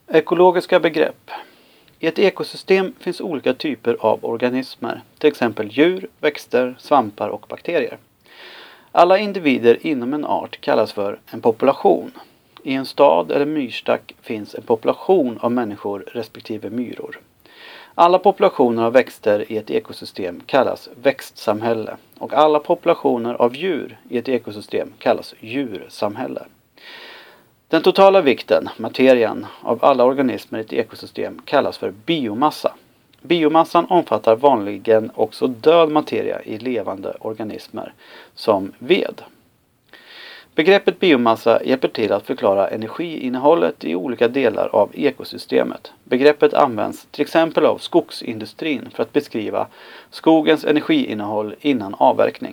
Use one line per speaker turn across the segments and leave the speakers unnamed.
Ekologiska begrepp. I ett ekosystem finns olika typer av organismer, till exempel djur, växter, svampar och bakterier. Alla individer inom en art kallas för en population. I en stad eller myrstack finns en population av människor respektive myror. Alla populationer av växter i ett ekosystem kallas växtsamhälle och alla populationer av djur i ett ekosystem kallas djursamhälle. Den totala vikten, materian, av alla organismer i ett ekosystem kallas för biomassa. Biomassan omfattar vanligen också död materia i levande organismer, som ved. Begreppet biomassa hjälper till att förklara energiinnehållet i olika delar av ekosystemet. Begreppet används till exempel av skogsindustrin för att beskriva skogens energiinnehåll innan avverkning.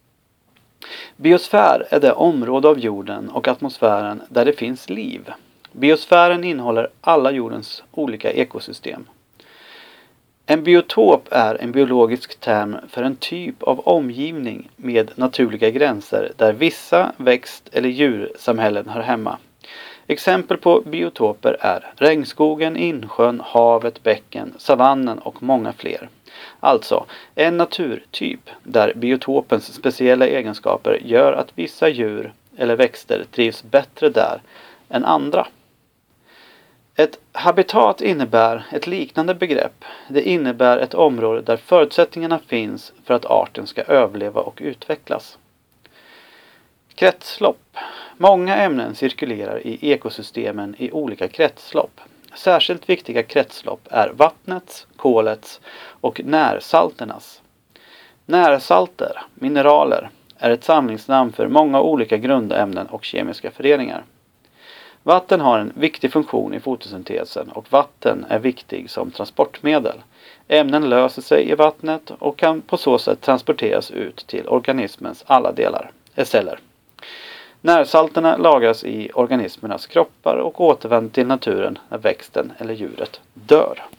Biosfär är det område av jorden och atmosfären där det finns liv. Biosfären innehåller alla jordens olika ekosystem. En biotop är en biologisk term för en typ av omgivning med naturliga gränser där vissa växt- eller djursamhällen hör hemma. Exempel på biotoper är regnskogen, insjön, havet, bäcken, savannen och många fler. Alltså en naturtyp där biotopens speciella egenskaper gör att vissa djur eller växter trivs bättre där än andra. Ett habitat innebär ett liknande begrepp. Det innebär ett område där förutsättningarna finns för att arten ska överleva och utvecklas. Kretslopp. Många ämnen cirkulerar i ekosystemen i olika kretslopp. Särskilt viktiga kretslopp är vattnets, kolets och närsalternas. Närsalter, mineraler, är ett samlingsnamn för många olika grundämnen och kemiska föreningar. Vatten har en viktig funktion i fotosyntesen och vatten är viktig som transportmedel. Ämnen löser sig i vattnet och kan på så sätt transporteras ut till organismens alla celler. Närsalterna lagras i organismernas kroppar och återvänder till naturen när växten eller djuret dör.